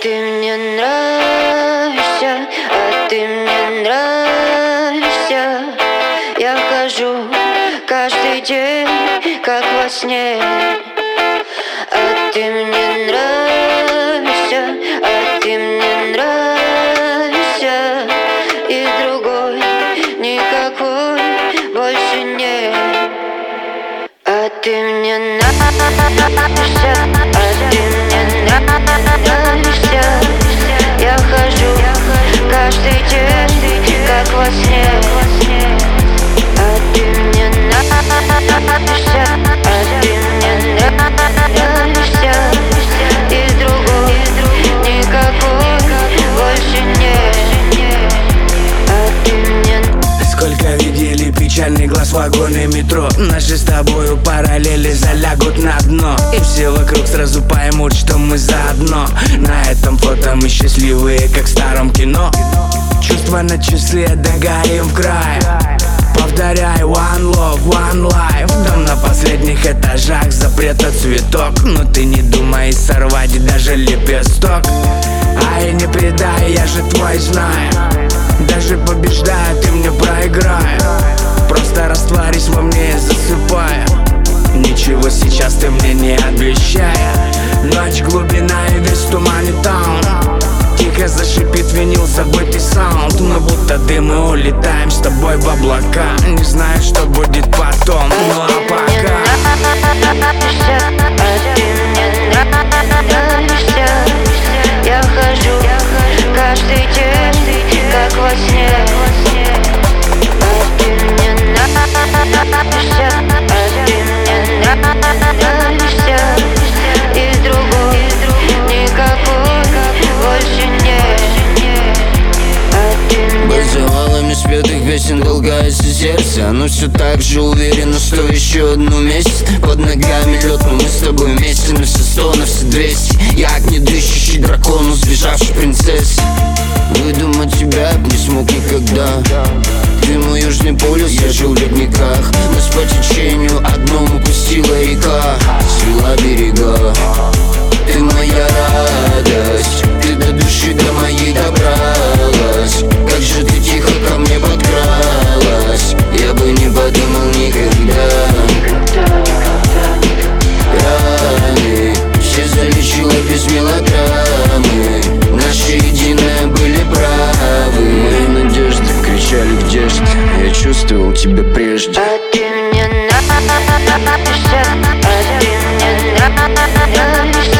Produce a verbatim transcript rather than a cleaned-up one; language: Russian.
ты мне нравишься, а ты мне нравишься. Я хожу каждый день, как во сне. А ты мне нравишься, а ты мне нравишься. И другой никакой больше нет. А ты мне нравишься, а ты мне нравишься. Я хожу каждый день, как во сне. А ты мне нравишься, а ты мне нравишься. И другой никакой больше нет. А ты мне. Сколько видели печальный глаз в вагоне метро. Наши с тобою параллели залягут на дно, и все вокруг сразу поймут, что мы заодно. На этом фото мы счастливые, как в старом кино. Чувства на часы, догорим в край. Повторяй, one love, one life. Дом на последних этажах, запрета цветок. Но ты не думай сорвать даже лепесток. Ай, не предай, я же твой знаю. Даже побеждая, ты мне проиграй. Просто растворись во мне и засыпая. Ничего сейчас ты мне не обещая. Ночь, глубина и весь туман и таун. Тихо зашипит винил, забытый саунд. Мы будто дым и улетаем с тобой в облака. Не знаю, что будет потом, ну а пока. А ты мне нравишься. Я хожу каждый день, как во сне. А ты мне нравишься, а ты мне нравишься. И другой никакой больше нет. А ты мне. Под завалами спетых песен толкается сердце. Оно все так же уверено, что еще одну месяц. Под ногами лед, но мы с тобой вместе. На все сто, на все двести. Я огне дышащий дракон, сбежавший принцессы. Выдумать тебя б не смог никогда. Ты мой южный полюс, я жил в ледниках. Нас по течению одному пустила река, свела берега. Ты моя радость, ты до души до моей добралась. Как же ты тихо ко мне подкралась. Я бы не подумал никогда. Раны все залечила без мелодрамы. Наши единые были правы. Мои надежды кричали, где ж ты? Я чувствовал тебя прежде. А ты мне нравишься, а ты мне нравишься.